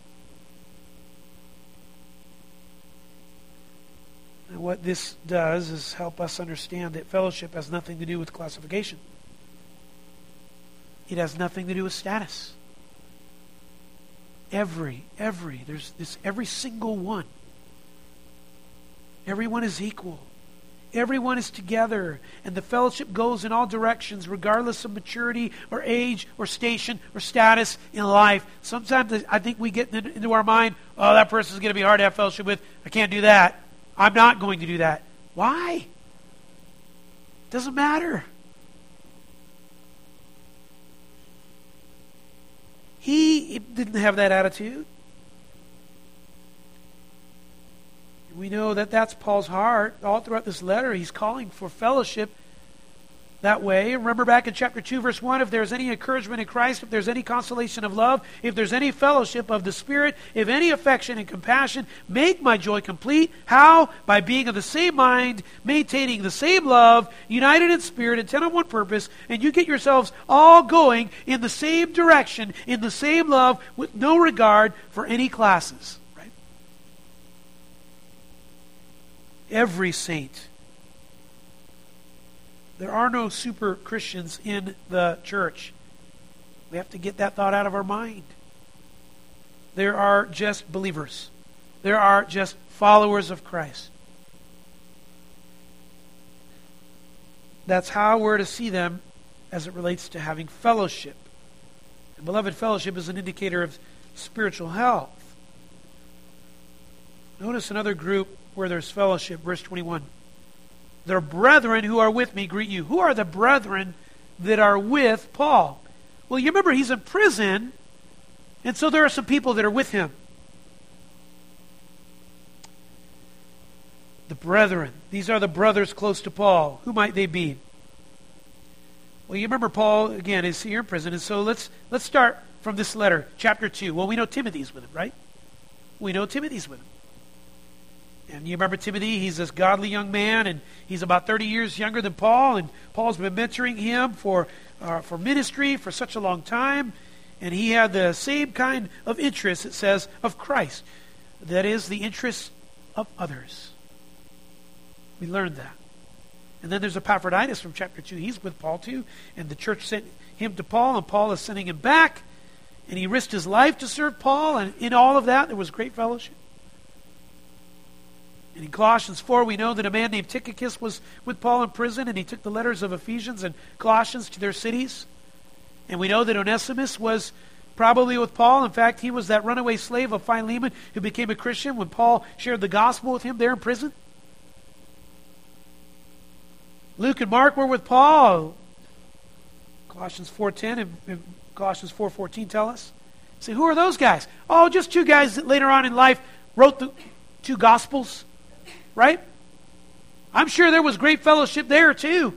And what this does is help us understand that fellowship has nothing to do with classification. It has nothing to do with status. Every single one. Everyone is equal. Everyone is together. And the fellowship goes in all directions, regardless of maturity or age or station or status in life. Sometimes I think we get into our mind, oh, that person's going to be hard to have fellowship with. I can't do that. I'm not going to do that. Why? It doesn't matter. He didn't have that attitude. We know that that's Paul's heart. All throughout this letter, he's calling for fellowship that way. Remember back in chapter 2, verse 1, if there's any encouragement in Christ, if there's any consolation of love, if there's any fellowship of the Spirit, if any affection and compassion, make my joy complete. How? By being of the same mind, maintaining the same love, united in spirit, intent on one purpose, and you get yourselves all going in the same direction, in the same love, with no regard for any classes. Right? Every saint. There are no super Christians in the church. We have to get that thought out of our mind. There are just believers. There are just followers of Christ. That's how we're to see them as it relates to having fellowship. And beloved, fellowship is an indicator of spiritual health. Notice another group where there's fellowship, verse 21. The brethren who are with me greet you. Who are the brethren that are with Paul? Well, you remember he's in prison, and so there are some people that are with him. The brethren. These are the brothers close to Paul. Who might they be? Well, you remember Paul, again, is here in prison, and so let's start from this letter, chapter 2. Well, we know Timothy's with him, right? We know Timothy's with him. And you remember Timothy, he's this godly young man, and he's about 30 years younger than Paul, and Paul's been mentoring him for ministry for such a long time, and he had the same kind of interest, it says, of Christ. That is, the interest of others. We learned that. And then there's Epaphroditus from chapter 2. He's with Paul too, and the church sent him to Paul, and Paul is sending him back, and he risked his life to serve Paul, and in all of that, there was great fellowship. And in Colossians 4, we know that a man named Tychicus was with Paul in prison, and he took the letters of Ephesians and Colossians to their cities. And we know that Onesimus was probably with Paul. In fact, he was that runaway slave of Philemon who became a Christian when Paul shared the gospel with him there in prison. Luke and Mark were with Paul. Colossians 4:10 and Colossians 4:14 tell us. See, who are those guys? Oh, just two guys that later on in life wrote the two gospels. Right? I'm sure there was great fellowship there too.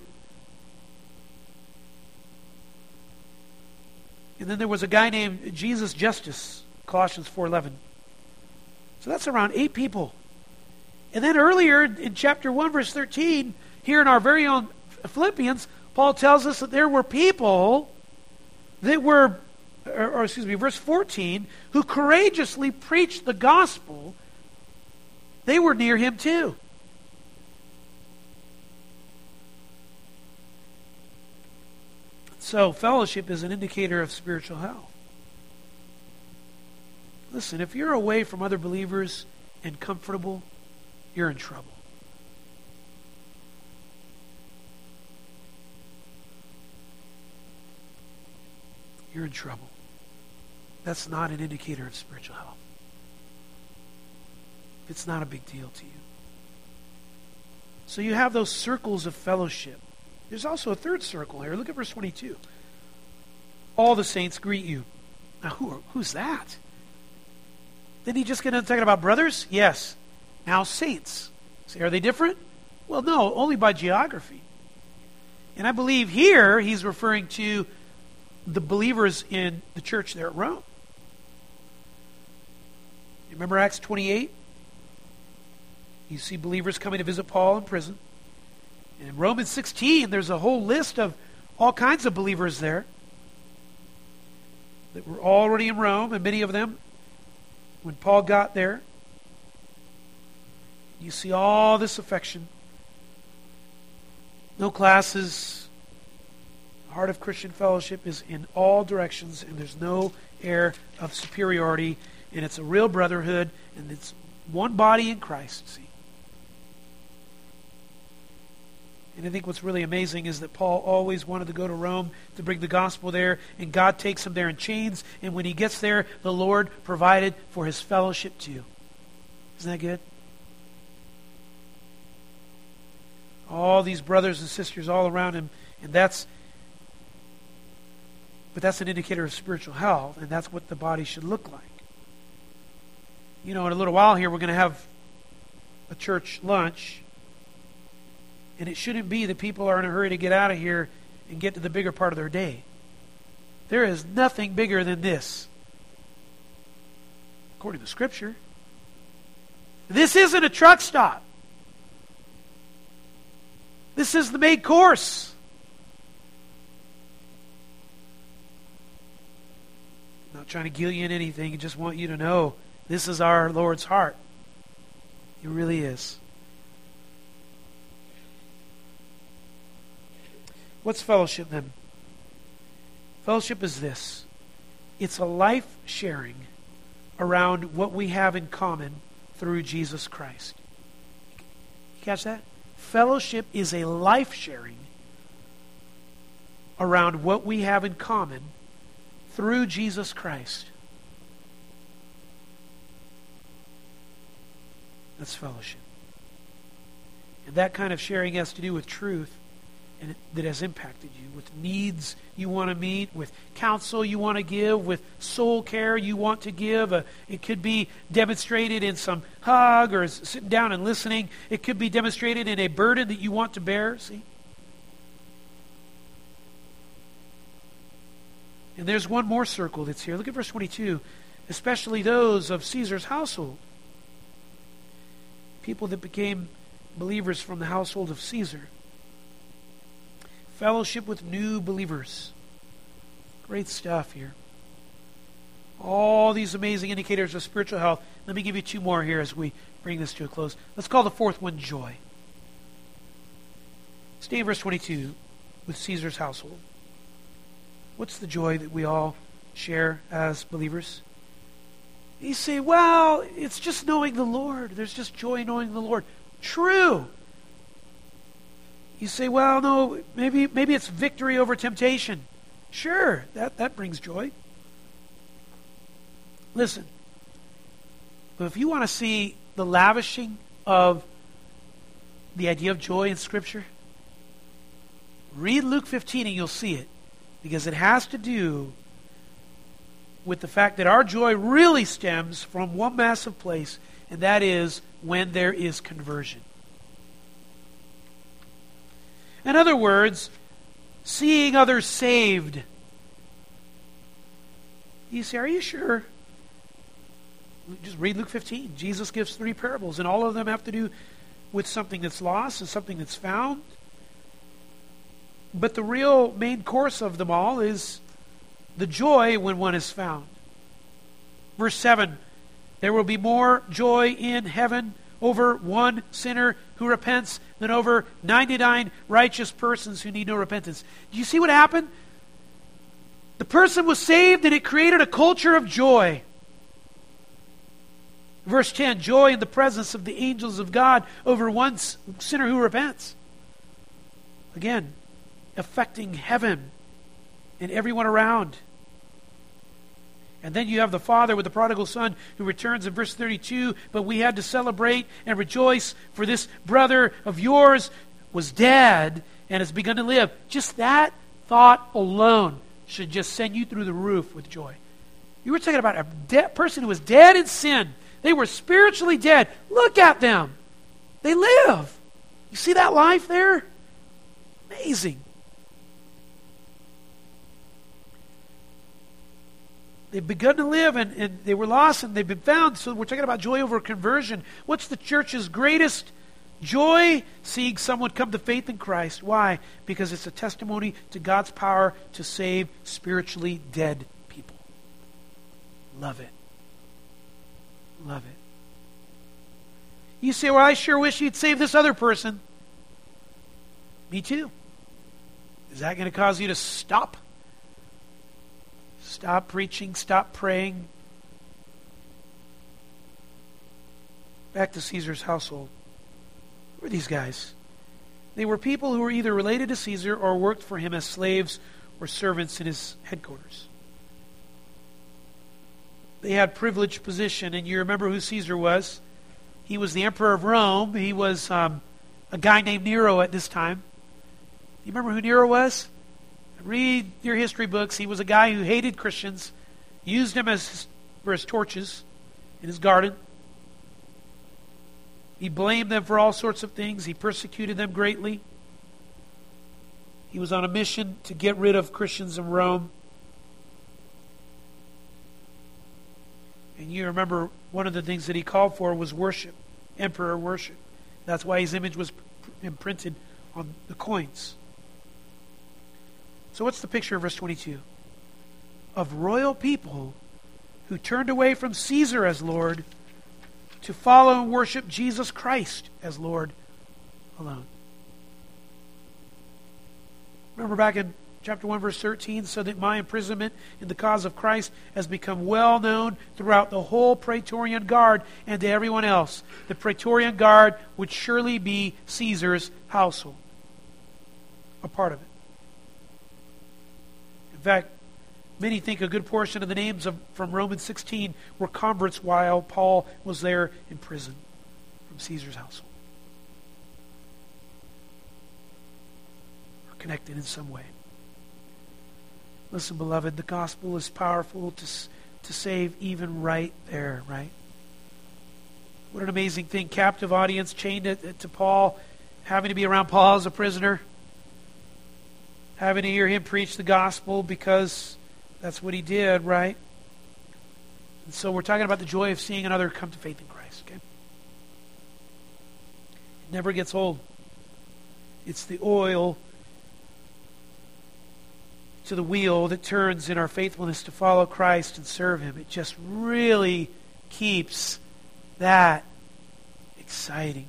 And then there was a guy named Jesus Justus, Colossians 4:11. So that's around 8 people. And then earlier in chapter 1, verse 13, here in our very own Philippians, Paul tells us that there were people that were, verse 14, who courageously preached the gospel. They were near him too. So, fellowship is an indicator of spiritual health. Listen, if you're away from other believers and comfortable, you're in trouble. You're in trouble. That's not an indicator of spiritual health. It's not a big deal to you. So you have those circles of fellowship. There's also a third circle here. Look at verse 22. All the saints greet you. Now, who's that? Didn't he just get done talking about brothers? Yes. Now saints. See, are they different? Well, no, only by geography. And I believe here he's referring to the believers in the church there at Rome. You remember Acts 28? You see believers coming to visit Paul in prison. And in Romans 16, there's a whole list of all kinds of believers there that were already in Rome, and many of them, when Paul got there, you see all this affection. No classes. The heart of Christian fellowship is in all directions, and there's no air of superiority, and it's a real brotherhood, and it's one body in Christ, see. And I think what's really amazing is that Paul always wanted to go to Rome to bring the gospel there, and God takes him there in chains, and when he gets there, the Lord provided for his fellowship too. Isn't that good? All these brothers and sisters all around him, and that's an indicator of spiritual health, and that's what the body should look like. You know, in a little while here, we're going to have a church lunch. And it shouldn't be that people are in a hurry to get out of here and get to the bigger part of their day. There is nothing bigger than this, according to Scripture. This isn't a truck stop. This is the main course. I'm not trying to gill you in anything. I just want you to know this is our Lord's heart. It really is. What's fellowship then? Fellowship is this. It's a life sharing around what we have in common through Jesus Christ. You catch that? Fellowship is a life sharing around what we have in common through Jesus Christ. That's fellowship. And that kind of sharing has to do with truth and that has impacted you, with needs you want to meet, with counsel you want to give, with soul care you want to give. It could be demonstrated in some hug or sitting down and listening. It could be demonstrated in a burden that you want to bear, see? And there's one more circle that's here. Look at verse 22. Especially those of Caesar's household. People that became believers from the household of Caesar. Fellowship with new believers. Great stuff here. All these amazing indicators of spiritual health. Let me give you two more here as we bring this to a close. Let's call the fourth one joy. Stay in verse 22 with Caesar's household. What's the joy that we all share as believers? You say, well, it's just knowing the Lord. There's just joy knowing the Lord. True. You say, well, no, maybe it's victory over temptation. Sure, that brings joy. Listen, but if you want to see the lavishing of the idea of joy in Scripture, read Luke 15 and you'll see it. Because it has to do with the fact that our joy really stems from one massive place, and that is when there is conversion. In other words, seeing others saved. You say, are you sure? Just read Luke 15. Jesus gives 3 parables, and all of them have to do with something that's lost and something that's found. But the real main course of them all is the joy when one is found. Verse 7, there will be more joy in heaven over one sinner who repents than over 99 righteous persons who need no repentance. Do you see what happened? person was saved and it created a culture of joy. Verse 10, joy in the presence of the angels of God over one sinner who repents. Again, affecting heaven and everyone around. And then you have the father with the prodigal son who returns in verse 32, but we had to celebrate and rejoice, for this brother of yours was dead and has begun to live. Just that thought alone should just send you through the roof with joy. You were talking about a person who was dead in sin. They were spiritually dead. Look at them. They live. You see that life there? Amazing. They've begun to live, and they were lost, and they've been found. So we're talking about joy over conversion. What's the church's greatest joy? Seeing someone come to faith in Christ. Why? Because it's a testimony to God's power to save spiritually dead people. Love it. Love it. You say, well, I sure wish you'd save this other person. Me too. Is that going to cause you to stop? Stop preaching, stop praying. Back to Caesar's household. Who were these guys? They were people who were either related to Caesar or worked for him as slaves or servants in his headquarters. They had privileged position, and you remember who Caesar was. He was the emperor of Rome. He was a guy named Nero at this time. You remember who Nero was? Read your history books. He was a guy who hated Christians, used them for his torches in his garden. He blamed them for all sorts of things. He persecuted them greatly. He was on a mission to get rid of Christians in Rome. And you remember one of the things that he called for was worship, emperor worship. That's why his image was imprinted on the coins. So what's the picture of verse 22? Of royal people who turned away from Caesar as Lord to follow and worship Jesus Christ as Lord alone. Remember back in chapter 1, verse 13, so that my imprisonment in the cause of Christ has become well known throughout the whole Praetorian Guard and to everyone else. The Praetorian Guard would surely be Caesar's household. A part of it. In fact, many think a good portion of the names from Romans 16 were converts while Paul was there in prison from Caesar's household. Or connected in some way. Listen, beloved, the gospel is powerful to save even right there, right? What an amazing thing. Captive audience chained to Paul, having to be around Paul as a prisoner, having to hear him preach the gospel because that's what he did, right? And so we're talking about the joy of seeing another come to faith in Christ, okay? It never gets old. It's the oil to the wheel that turns in our faithfulness to follow Christ and serve Him. It just really keeps that exciting.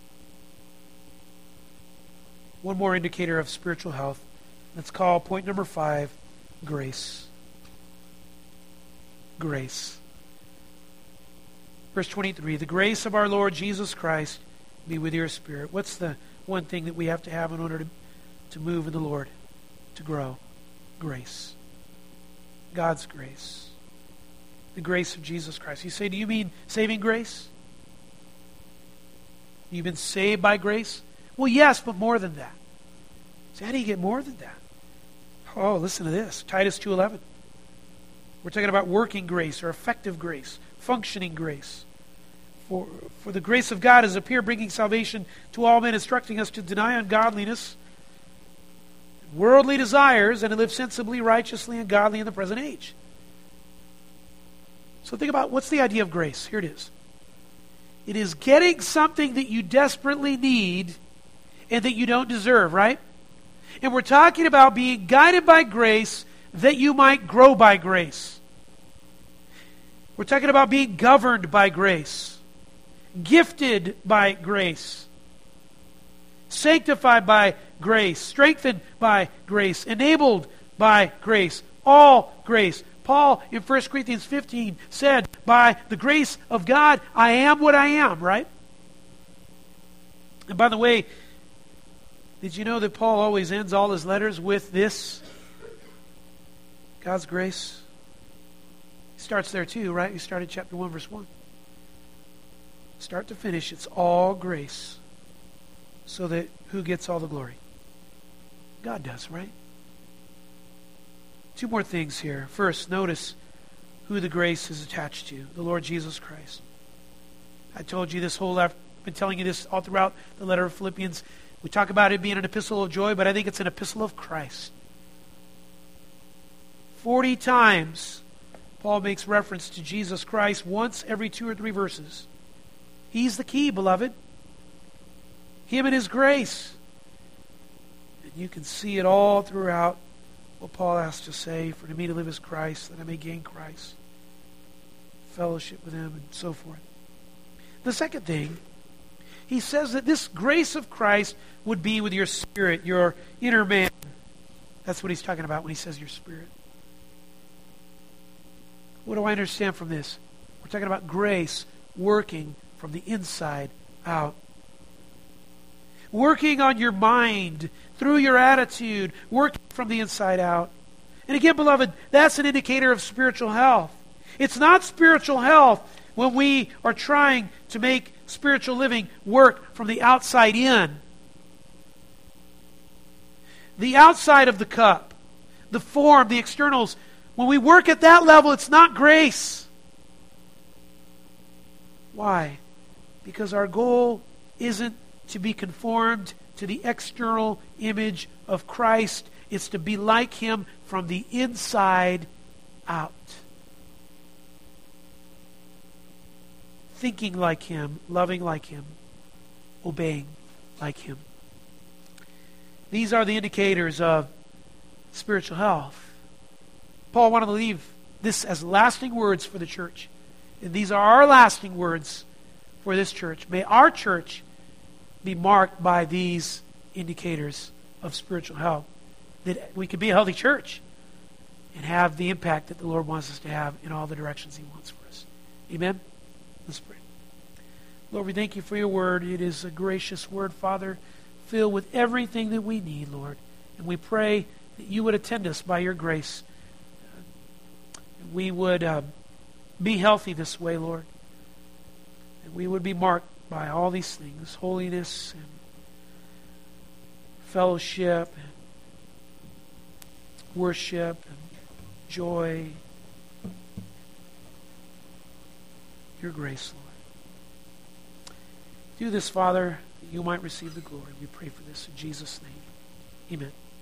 One more indicator of spiritual health. Let's call point number 5, grace. Grace. Verse 23, the grace of our Lord Jesus Christ be with your spirit. What's the one thing that we have to have in order to move in the Lord, to grow? Grace. God's grace. The grace of Jesus Christ. You say, do you mean saving grace? You've been saved by grace? Well, yes, but more than that. So how do you get more than that? Oh, listen to this. Titus 2:11. We're talking about working grace or effective grace, functioning grace. For the grace of God has appeared, bringing salvation to all men, instructing us to deny ungodliness, worldly desires, and to live sensibly, righteously, and godly in the present age. So think about, what's the idea of grace? Here it is. It is getting something that you desperately need and that you don't deserve, right? And we're talking about being guided by grace that you might grow by grace. We're talking about being governed by grace, gifted by grace, sanctified by grace, strengthened by grace, enabled by grace. All grace. Paul in 1 Corinthians 15 said, by the grace of God, I am what I am, right? And by the way, did you know that Paul always ends all his letters with this? God's grace. He starts there too, right? He started chapter 1, verse 1. Start to finish, it's all grace. So that who gets all the glory? God does, right? Two more things here. First, notice who the grace is attached to. The Lord Jesus Christ. I told you this whole I've been telling you this all throughout the letter of Philippians. We talk about it being an epistle of joy, but I think it's an epistle of Christ. 40 times Paul makes reference to Jesus Christ once every 2 or 3 verses. He's the key, beloved. Him and His grace. And you can see it all throughout what Paul has to say. For to me to live is Christ, that I may gain Christ. Fellowship with Him and so forth. The second thing, he says that this grace of Christ would be with your spirit, your inner man. That's what he's talking about when he says your spirit. What do I understand from this? We're talking about grace working from the inside out. Working on your mind, through your attitude, working from the inside out. And again, beloved, that's an indicator of spiritual health. It's not spiritual health when we are trying to make spiritual living work from the outside in. The outside of the cup, the form, the externals, when we work at that level, it's not grace. Why? Because our goal isn't to be conformed to the external image of Christ. It's to be like Him from the inside out. Thinking like Him, loving like Him, obeying like Him. These are the indicators of spiritual health. Paul wanted to leave this as lasting words for the church. And these are our lasting words for this church. May our church be marked by these indicators of spiritual health. That we can be a healthy church and have the impact that the Lord wants us to have in all the directions He wants for us. Amen? Let's pray. Lord, we thank You for Your word. It is a gracious word, Father, filled with everything that we need, Lord. And we pray that You would attend us by Your grace. We would be healthy this way, Lord. And we would be marked by all these things, holiness and fellowship and worship and joy. Your grace, Lord. Do this, Father, that You might receive the glory. We pray for this in Jesus' name. Amen.